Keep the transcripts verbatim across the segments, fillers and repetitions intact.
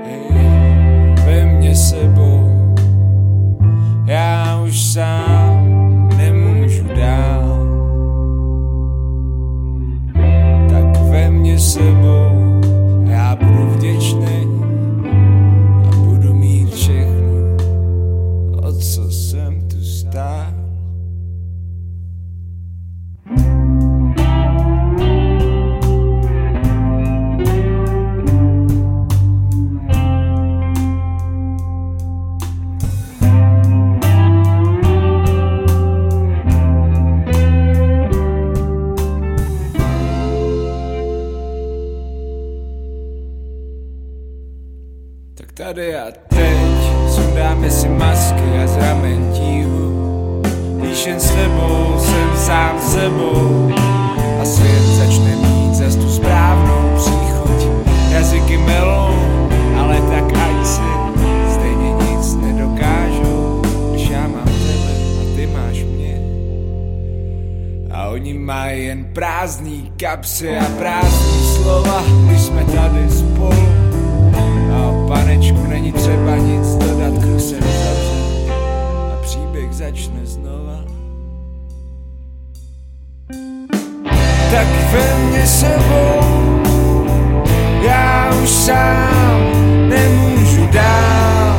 ve mně sebou. Já už sám nemůžu dál, tak ve mně sebou. Já budu vděčný a budu mít všechno, o co jsem tu stál. Tak tady a teď sundáme si masky a z ramen tíhu. Když jen s tebou jsem sám sebou a svět začne mít zas tu správnou příchuť. Jazyky melou, ale tak ať si stejně nic nedokážou, když já mám tebe a ty máš mě. A oni mají jen prázdný kapsy a prázdný slova, když jsme tady spolu. A o panečku není třeba nic dodat, kruh se uzavře a příběh začne znova. Tak ve mně sebou, já už sám nemůžu dál.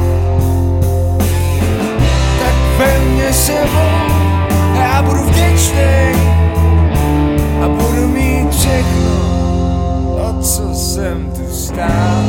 Tak ve mně sebou, já budu vděčný a budu mít všechno, o co jsem tu stál.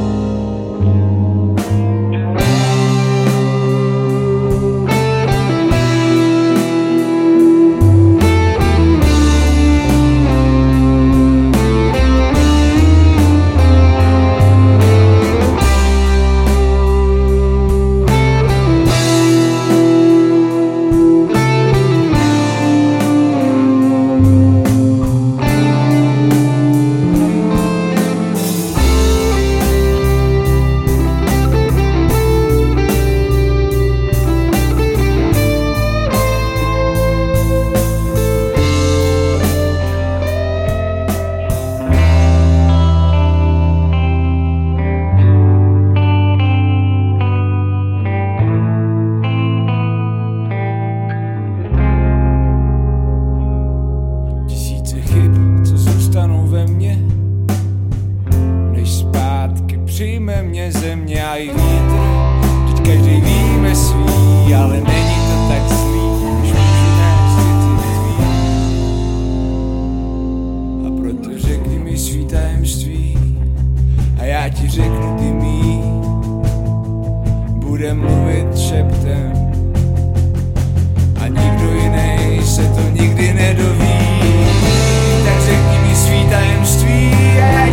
Přijme mě země a i vítr, vždyť každý víme svý, ale není to tak zlý, když můžu nést ty tvý. A proto řekni mi svý tajemství a já ti řeknu ty mý. Budem mluvit šeptem a nikdo jiný se to nikdy nedoví. Tak řekni mi svý tajemství a já